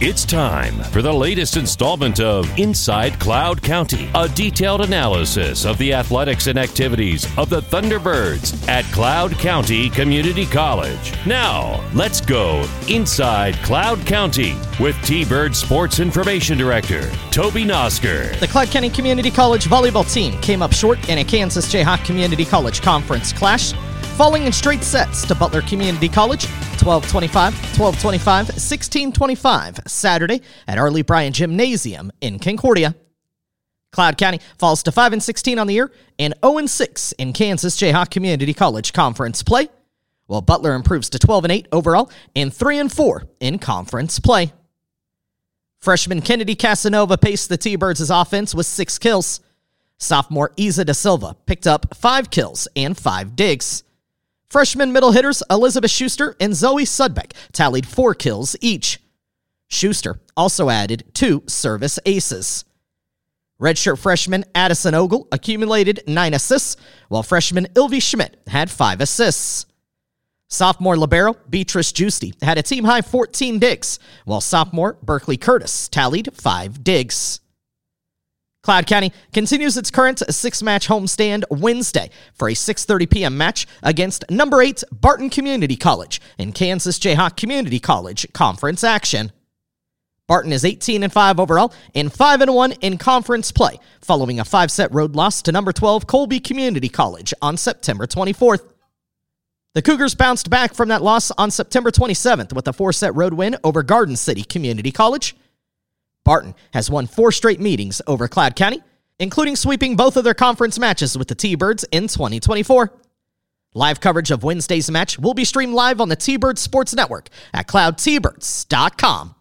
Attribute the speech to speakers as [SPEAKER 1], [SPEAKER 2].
[SPEAKER 1] It's time for the latest installment of Inside Cloud County, a detailed analysis of the athletics and activities of the Thunderbirds at Cloud County Community College. Now, let's go inside Cloud County with T-Bird Sports Information Director, Toby Nosker.
[SPEAKER 2] The Cloud County Community College volleyball team came up short in a Kansas Jayhawk Community College conference clash, falling in straight sets to Butler Community College, 12-25, 12-25, 16-25, Saturday at Arlie Bryant Gymnasium in Concordia. Cloud County falls to 5-16 on the year and 0-6 in Kansas Jayhawk Community College conference play, while Butler improves to 12-8 overall and 3-4 in conference play. Freshman Kennedy Casanova paced the T-Birds' offense with 6 kills. Sophomore Isa Da Silva picked up 5 kills and 5 digs. Freshman middle hitters Elizabeth Schuster and Zoe Sudbeck tallied 4 kills each. Schuster also added 2 service aces. Redshirt freshman Addison Ogle accumulated 9 assists, while freshman Ylvi Schmidt had 5 assists. Sophomore libero Beatrice Giusti had a team-high 14 digs, while sophomore Berkeley Curtis tallied 5 digs. Cloud County continues its current 6-match homestand Wednesday for a 6:30 p.m. match against number 8 Barton Community College in Kansas Jayhawk Community College conference action. Barton is 18-5 overall and 5-1 in conference play, following a 5-set road loss to number 12 Colby Community College on September 24th. The Cougars bounced back from that loss on September 27th with a 4-set road win over Garden City Community College. Barton has won 4 straight meetings over Cloud County, including sweeping both of their conference matches with the T-Birds in 2024. Live coverage of Wednesday's match will be streamed live on the T-Bird Sports Network at cloudtbirds.com.